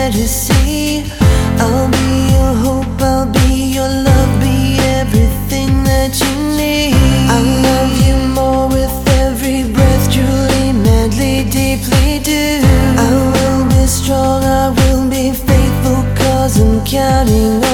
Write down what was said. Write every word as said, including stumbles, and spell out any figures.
there to see. I'll be your hope, I'll be your love, be everything that you need. I love you more with every breath, truly, madly, deeply do. I will be strong, I will be faithful, cause I'm counting on